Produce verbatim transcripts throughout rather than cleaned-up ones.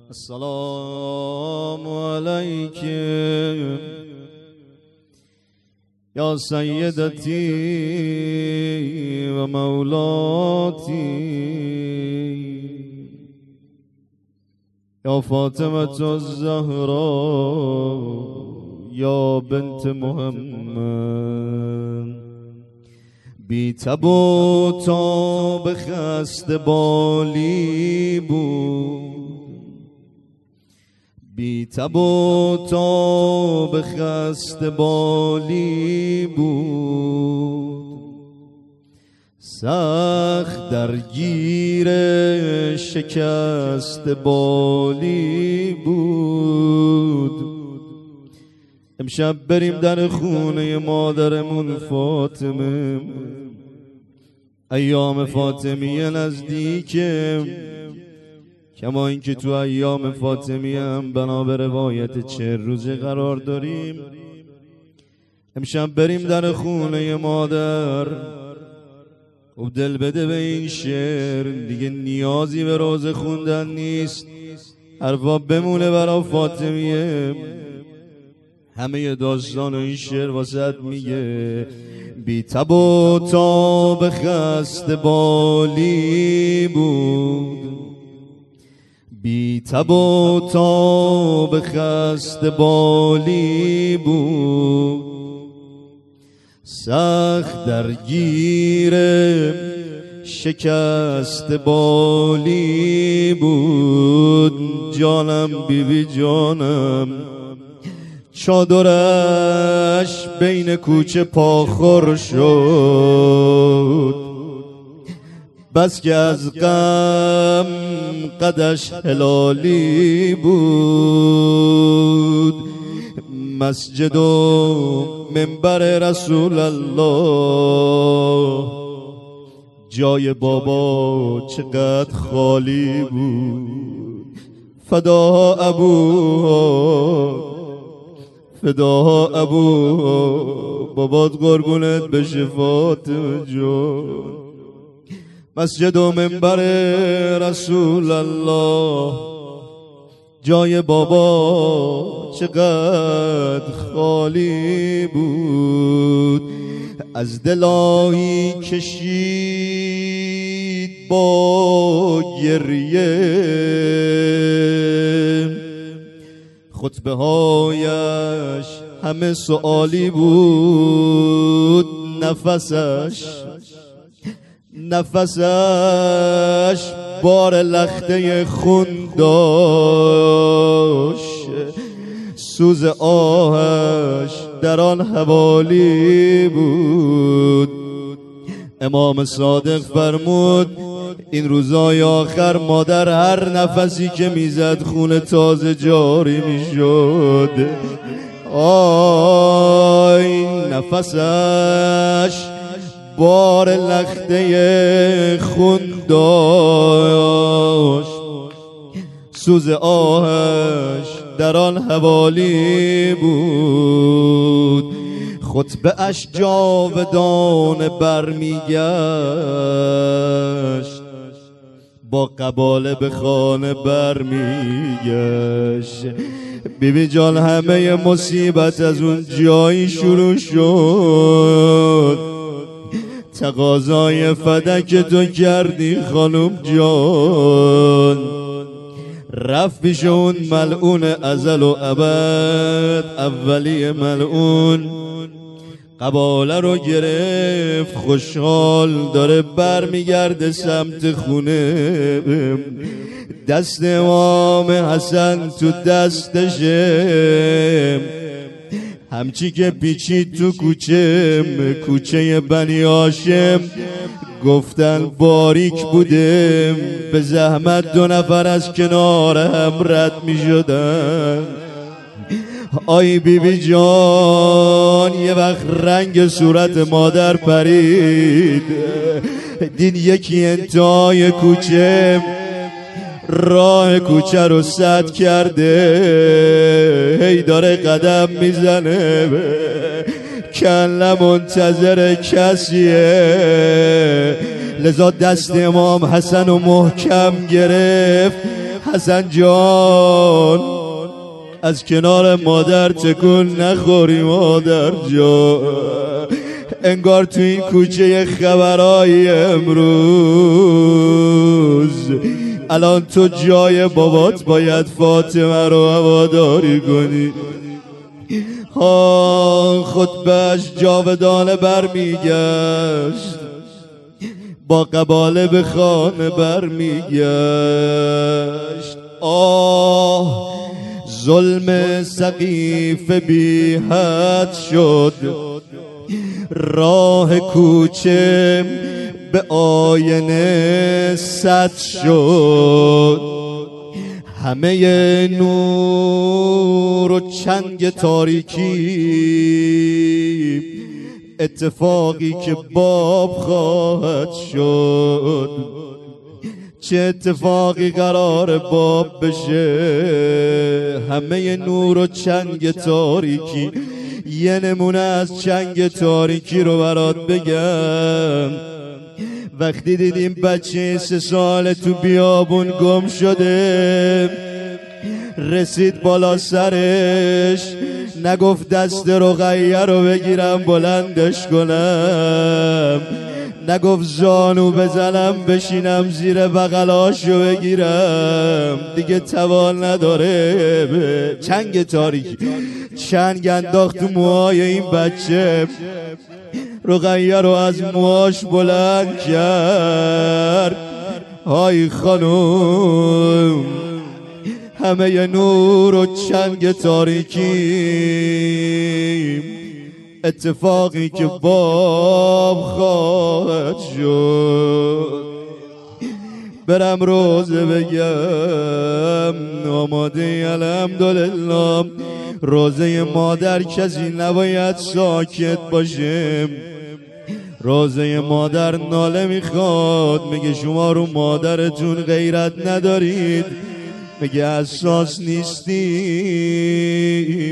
السلام عليك يا سيدتي ومولاتي يا فاطمة الزهراء يا بنت محمد بی تب و تاب خسته بالی بود بی تب و تاب خسته بالی بود سخت درگیر شکست بالی بود. امشب بریم در خونه مادرمون فاطمه، ایام فاطمیه نزدیکه، کما اینکه تو ایام فاطمیه هم بنا به روایت چهل روزه قرار داریم. امشب بریم در خونه مادر و دل بده به این شعر، دیگه نیازی به روزه خوندن نیست، حرفا بمونه برا فاطمیه. همه داستان و این شعر واسه میگه بی تب و تاب خسته بالی بود بی تب و تاب خسته بالی بود سخت درگیر شکست بالی بود. جانم بی بی جانم چادرش بین کوچه پاخور شد، بس که از غم قدش هلالی بود. مسجد و منبر رسول الله جای بابا چقدر خالی بود. فدا ابوها فدا ابوها بابات قربونت بشه فاطمه جان. مسجد و منبر رسول الله جای بابا چقدر خالی بود. از دلاهی کشید با گریه، خطبه هایش همه سؤالی بود. نفسش نفسش بار لخته خون داشت، سوز آهش در آن حوالی بود. امام صادق فرمود این روزای آخر مادر هر نفسی که میزد خون تازه جاری میشد. آی نفسش بار لخته خون داشت، سوز آهش در آن حوالی بود. خطبه اش جاودانه برمیگشت، با قباله به خانه برمیگشت. بیبی جان همه مصیبت از اون جایی شروع شد، تقاضای فدک تو کردی خانم جان. رفت پیش اون ملعون ازل و ابد، اولی ملعون، قباله رو گرفت، خوشحال داره برمیگرده سمت خونه. دست امام حسن تو دستشه، همچی که پیچید تو کوچه کوچه بنی هاشم، گفتن باریک بوده، به زحمت دو نفر از کنار هم رد می شدن. آی بی بی جان یه وقت رنگ صورت مادر پرید، دید یکی انتهای کوچه راه کوچه رو سد کرده، هی داره قدم میزنه، کله منتظر کسیه. لذا دست امام حسن رو محکم گرفت، حسن جان از کنار مادر تکون نخوری مادر جان، انگار تو این کوچه خبرهای امروز الان تو جای بابات باید فاطمه رو هواداری کنی. ها خطبه‌اش جاودانه برمیگشت، با قباله به خانه برمیگشت. آه ظلم سقیف بی حد شد، راه کوچه به آینه سد شد. همه نور و چنگ تاریکی اتفاقی که باب خواهد شد. چه اتفاقی قرار باب بشه؟ همه نور و چنگ تاریکی. یه نمونه از چنگ تاریکی رو برات بگم. وقتی دیدیم بچه سه ساله تو بیابون گم شده، رسید بالا سرش، نگفت دست رقیه رو بگیرم بلندش کنم، نگفت زانو بزنم بشینم زیر بغلاشو بگیرم، دیگه توان نداره. چنگ تاریکی چنگ انداخت تو موهای این بچه، رقیه رو از موهاش بلند کرد. های خانوم، همه نور و چنگ تاریکی اتفاقی که باب خواهد شد. برم روزه بگم آماده الحمدلله، روزه مادر کسی نباید ساکت باشه. روزه مادر ناله میخواد، میگه شما رو مادرتون غیرت ندارید، میگه اساس نیستیم.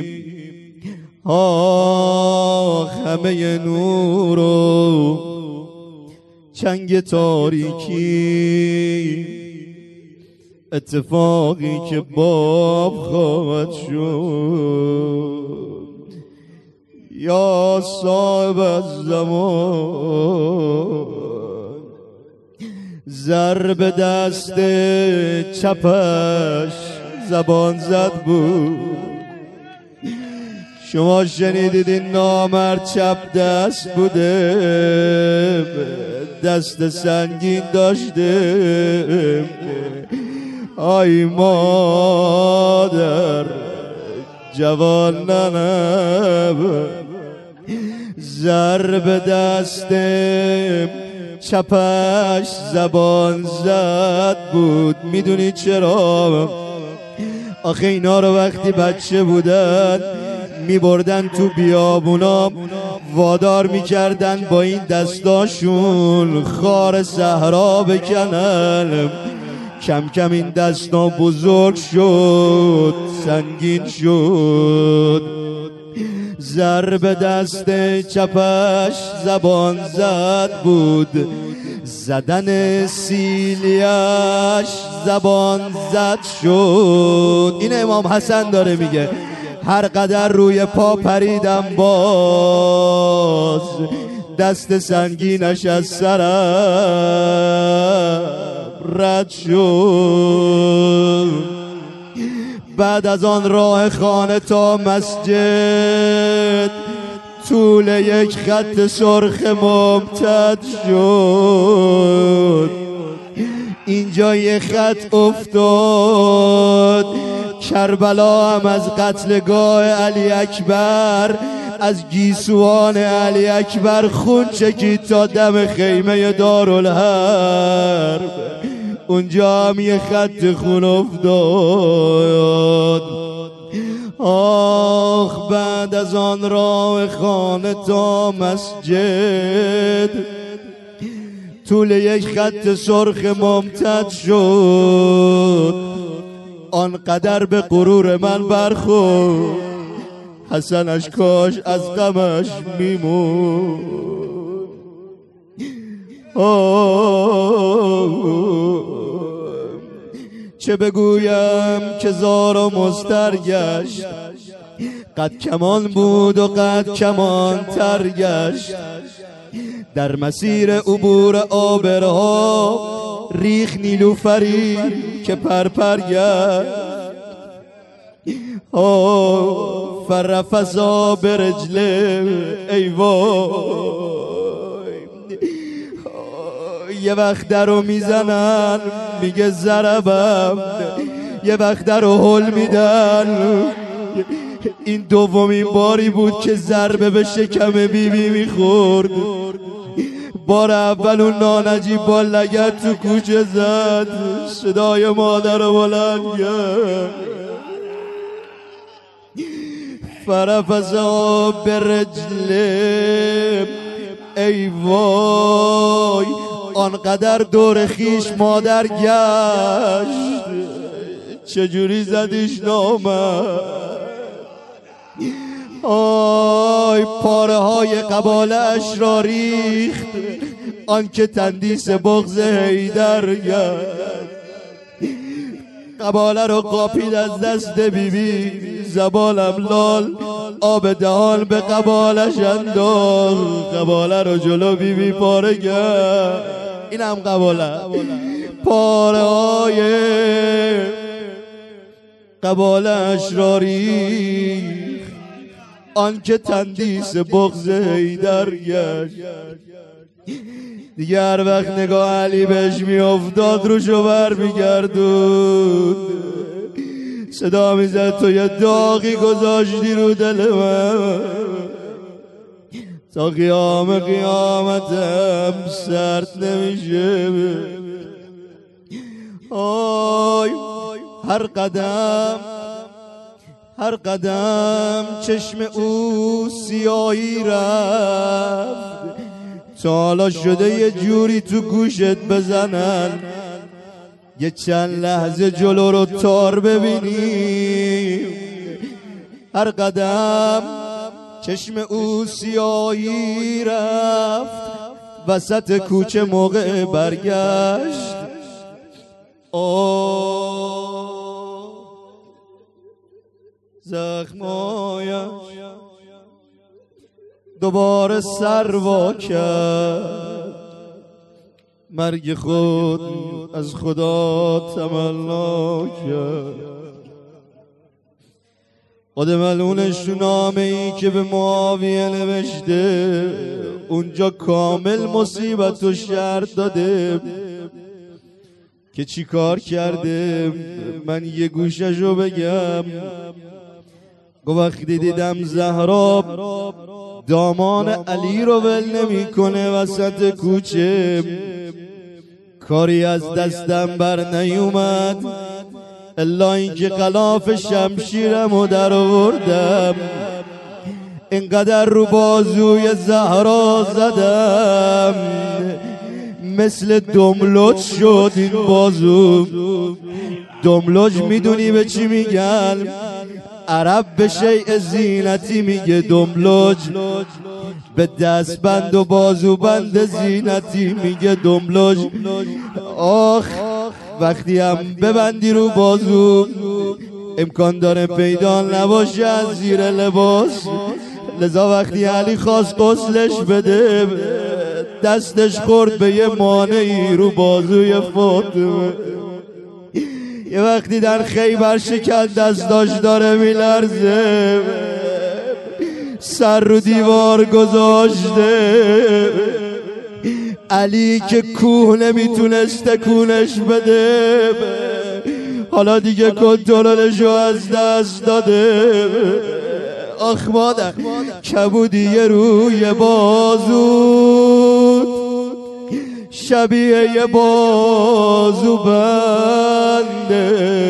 آه همه نور و چنگ تاریکی اتفاقی که باب خواهد شد. یا صاحب الزمان، ضرب دست چپش زبان زد بود. شما شنیدید این نامرد چپ دست بوده، دست سنگین داشته. آی مادر جوان ننب، ضرب دست چپش زبان زد بود. میدونی چرا؟ آخه اینا رو وقتی بچه بودن میبردن تو بیابونا، وادار میکردن با این دستاشون خار صحرا بکنن. کم کم این دستا بزرگ شد، سنگین شد. ضرب دست چپش زبان زد بود، زدن سیلیش زبان زد شد. این امام حسن داره میگه هر قدر روی پا پریدم باز، دست سنگینش از سرم رد شد. بعد از آن راه خانه تا مسجد، طول یک خط سرخ ممتد شد. اینجا یک خط افتاد، کربلا هم از قتلگاه علی اکبر، از گیسوان علی اکبر خون چکید تا دم خیمه دارالحرب. اونجا هم یه خط خون افتاد. آخ بعد از آن راه خانه تا مسجد، طول یک خط سرخ ممتد شد. آنقدر به غرور من برخورد، حسنش کاش از غمش میمون. چه بگویم که زار و مضطر گشت، قد کمان بود و قد کمان تر گشت. در مسیر عبور آبرها ریخ نیلوفری که پرپر گشت. فرفزا به رجله ای وای، یه وقت درو میزنن میگه ضربم، یه وقت درو هل میدن. این دومین باری بود که ضربه به شکم بیبی بی میخورد. بار اول اون نانجیب با لگد تو کوچه زد، صدای مادر رو بلند کرد. فرفزا به رجله ای وای، آنقدر دور خیش مادر گشت، چجوری زدیش نامد. آی پاره های قبالش را ریخت، آنکه تندیس بغض حیدر گشت. قباله رو قاپید از دست بیبی، زبالم لال آب دهان به قبالش انداخت. قباله رو جلو بیبی پاره کرد. اینم قباله، پاره های قبالش را ریخت، آنکه تندیس بغض حیدر گشت. دیگه هر وقت نگاه علی بهش میافتاد روشو بر میگردود، صدا میزد تو یه داغی گذاشتی رو دل من، تا قیام قیامتم سرد نمیشه. آی هر قدم هر قدم چشم او سیاهی رفت، تا حالا شده یه جوری تو گوشت بزنن یه چند لحظه جلو رو تار ببینی. هر قدم چشم او سیاهی رفت، وسط کوچه موقع برگشت. آه زخمایش دوباره سر وا کرد، مرگ خود از خدا تمنا کرد. خود ملعونش تو نامه ای که به معاویه نوشته، اونجا کامل مصیبت و شرط داده که چی کار کرده. من یه گوششو بگم. گو وقتی دیدم زهرا دامان علی رو ول نمی کنه وسط کوچه، کاری از دستم بر نیومد الا اینکه غلاف شمشیرمو در آوردم، اینقدر رو بازوی زهرا زدم مثل دملج شد این بازو. دملج میدونی به چی میگن؟ عرب به شیء زینتی میگه دملج، به دست بند و بازو بند زینتی میگه دملج. آخ وقتی هم ببندی رو بازو امکان داره پیدا نباشه از زیر لباس. لذا وقتی علی خواست غسلش بده دستش خورد به یه مانعی رو بازوی فاطمه. یه وقتی در خیبر شکل دستاش داره میلرزه، سر رو دیوار گذاشته، علی که کوه نمیتونست تکونش بده، حالا دیگه کنترلشو از دست داده. آخ مادر کبودی روی بازو شبیه یه بازو بنده،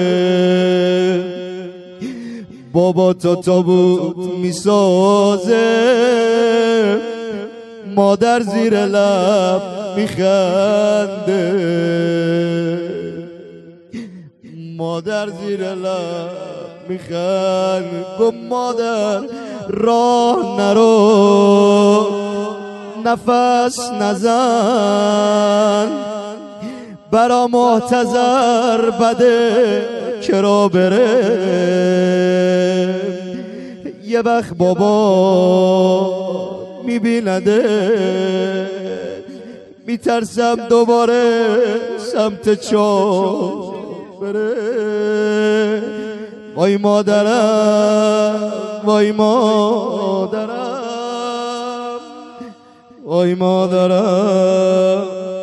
بابا تا تابوت میسازه، مادر زیر لب میخنده، مادر زیر لب میخنده. گفت مادر راه نرو نفس نزن، برا محتضر بده کرا بره یه وقت بابا میبینده میترسم دوباره سمت چاه بره وای مادرم وای مادرم وای مادرم